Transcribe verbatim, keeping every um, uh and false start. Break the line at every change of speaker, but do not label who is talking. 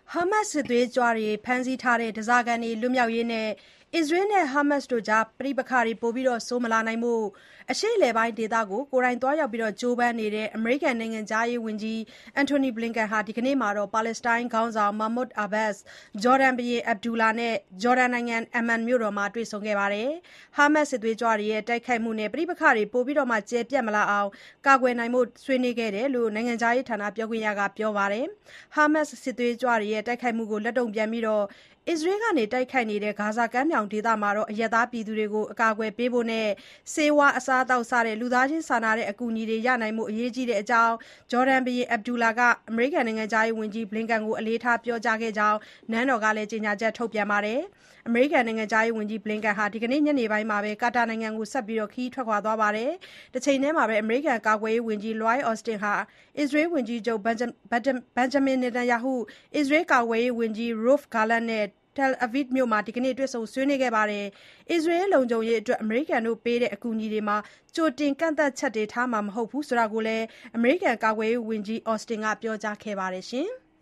ဟာမတ်စ်စစ်သွေးကြွတွေဖမ်းဆီးထားတဲ့ဓားစာခံတွေလွတ်မြောက်ရေးနဲ့အစ္စရေးနဲ့ဟာမတ်စ်တို့ကြားပဋိပက္ခတွေပိုဆိုးမလာနိုင်ဖို့ အရှေ့အလယ်ပိုင်းဒေသကိုကိုယ်တိုင်သွားရောက်ကြိုးပမ်းနေတဲ့ အမေရိကန်နိုင်ငံခြားရေးဝန်ကြီး Antony Blinken ဟာ ဒီကနေ့မှာ ပါလက်စတိုင်းခေါင်းဆောင် Mahmoud Abbas, ဂျော်ဒန်ဘုရင် Abdullah နဲ့ ဂျော်ဒန်နိုင်ငံ Amman မြို့တော်မှာတွေ့ဆုံခဲ့ပါတယ်။ ဟာမတ်စ်စစ်သွေးကြွတွေရဲ့တိုက်ခိုက်မှုနဲ့ပဋိပက္ခတွေပိုကျယ်ပြန့်မလာအောင်ကာကွယ်နိုင်ဖို့ဆွေးနွေးခဲ့တယ်လို့ နိုင်ငံခြားရေးဌာနပြောခွင့်ရကပြောပါတယ်။ ဟာမတ်စ်စစ်သွေးကြွတွေရဲ့တိုက်ခိုက်မှုကိုလက်တုံ့ပြန်ပြီး အစ္စရေးကတိုက်ခိုက်နေတဲ့ ဂါဇာကမ်းမြောင်ဒေသမှာအရပ်သားပြည်သူတွေကို အကာအကွယ်ပေးဖို့နဲ့ ဆေးဝါး၊ အစားအသောက် စတဲ့ လူသားချင်းစာနာတဲ့အကူအညီတွေရနိုင်ဖို့ အရေးကြီးတဲ့အကြောင်း ဂျော်ဒန်ဘုရင် Abdullah က အမေရိကန်နိုင်ငံခြားရေးဝန်ကြီး Blinken ကိုအလေးထားပြောကြားခဲ့ကြောင်း နန်းတော်ကကြေညာချက်ထုတ်ပြန်ပါတယ်။ အမေရိကန်နိုင်ငံခြားရေးဝန်ကြီး Blinken ဟာ ဒီကနေ့ညနေပိုင်းမှာပဲ ကာတာနိုင်ငံကို ဆက်လက်ခရီးထွက်ခွာသွားပါတယ်။ တချိန်တည်းမှာပဲ အမေရိကန်ကာကွယ်ရေးဝန်ကြီး Lloyd Austin ဟာ အစ္စရေးဝန်ကြီးချုပ် Benjamin Netanyahu, အစ္စရေးကာကွယ်ရေးဝန်ကြီး Yoav Gallant နဲ့ Tel Aviv မြို့မှာ ဒီကနေ့တွေ့ဆုံဆွေးနွေးခဲ့ပါတယ်။ အစ္စရေးလုံခြုံရေးအတွက် အမေရိကန်ပေးတဲ့အကူအညီတွေမှာ ကြိုတင်ကန့်သတ်ချက်တွေထားမှာမဟုတ်ဘူးဆိုတာကိုလည်း အမေရိကန်ကာကွယ်ရေးဝန်ကြီး Austin ကပြောကြားခဲ့ပါတယ်။